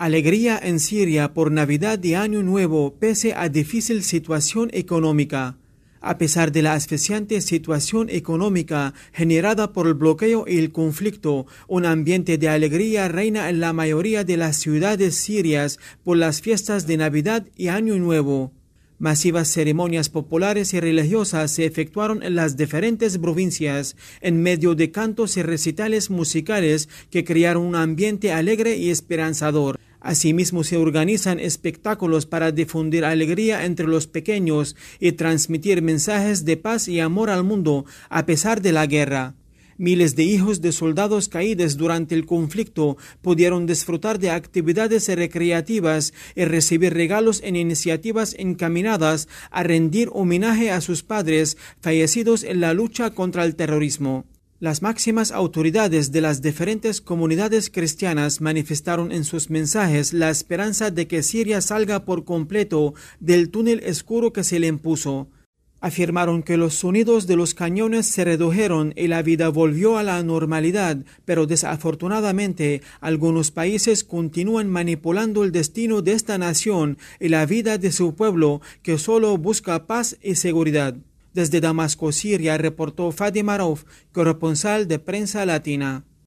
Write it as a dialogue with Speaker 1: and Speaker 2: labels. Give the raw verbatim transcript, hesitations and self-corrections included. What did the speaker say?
Speaker 1: Alegría en Siria por Navidad y Año Nuevo pese a difícil situación económica. A pesar de la asfixiante situación económica generada por el bloqueo y el conflicto, un ambiente de alegría reina en la mayoría de las ciudades sirias por las fiestas de Navidad y Año Nuevo. Masivas ceremonias populares y religiosas se efectuaron en las diferentes provincias, en medio de cantos y recitales musicales que crearon un ambiente alegre y esperanzador. Asimismo, se organizan espectáculos para difundir alegría entre los pequeños y transmitir mensajes de paz y amor al mundo, a pesar de la guerra. Miles de hijos de soldados caídos durante el conflicto pudieron disfrutar de actividades recreativas y recibir regalos en iniciativas encaminadas a rendir homenaje a sus padres fallecidos en la lucha contra el terrorismo. Las máximas autoridades de las diferentes comunidades cristianas manifestaron en sus mensajes la esperanza de que Siria salga por completo del túnel oscuro que se le impuso. Afirmaron que los sonidos de los cañones se redujeron y la vida volvió a la normalidad, pero desafortunadamente algunos países continúan manipulando el destino de esta nación y la vida de su pueblo, que solo busca paz y seguridad. Desde Damasco, Siria, reportó Fadi Marouf, corresponsal de Prensa Latina.